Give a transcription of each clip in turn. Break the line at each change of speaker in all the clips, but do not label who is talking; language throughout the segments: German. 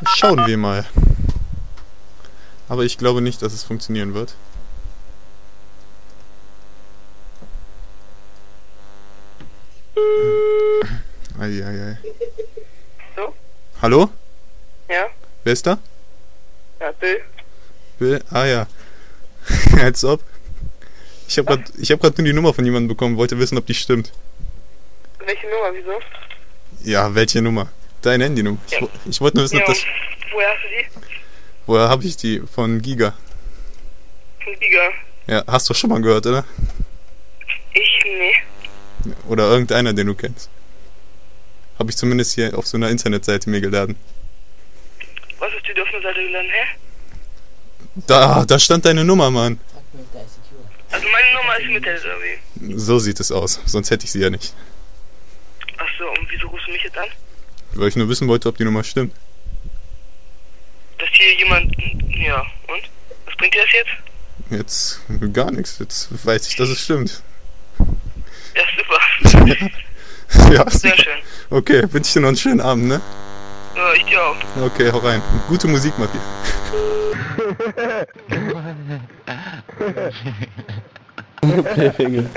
Schauen wir mal. Aber ich glaube nicht, dass es funktionieren wird. Eieiei.
So?
Hallo?
Ja?
Wer ist da?
Ja, Bill.
Bill? Ah ja. Als ob. Ich hab grad nur die Nummer von jemandem bekommen, wollte wissen, ob die stimmt.
Welche Nummer, wieso?
Ja, welche Nummer? Deine Handynummer.
Ja.
Ich wollte nur wissen, ob
Ja,
das...
und woher hast du die?
Woher habe ich die? Von Giga.
Von Giga.
Ja, hast du schon mal gehört, oder?
Nee.
Oder irgendeiner, den du kennst. Habe ich zumindest hier auf so einer Internetseite mir geladen.
Was hast du dir auf eine Seite geladen, hä?
Da stand deine Nummer, Mann.
Also meine Nummer ist mit der, oder wie?
So sieht es aus, sonst hätte ich sie ja nicht.
Ach so, und wieso rufst du mich jetzt an?
Weil ich nur wissen wollte, ob die Nummer stimmt.
Dass hier jemand... Ja, und? Was bringt dir das jetzt?
Jetzt gar nichts, jetzt weiß ich, dass es stimmt.
Ja, super.
Ja,
Sehr schön.
okay, wünsche ich dir noch einen schönen Abend, ne?
Ja, ich dir auch.
Okay, hau rein. Gute Musik, Matti.
Playfinger.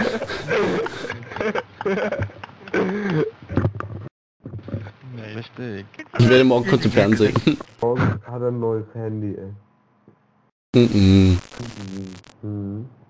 Nee, richtig.
Ich werde morgen kurz im Fernsehen.
Morgen hat er ein neues Handy, ey.
Mhm.
Mhm.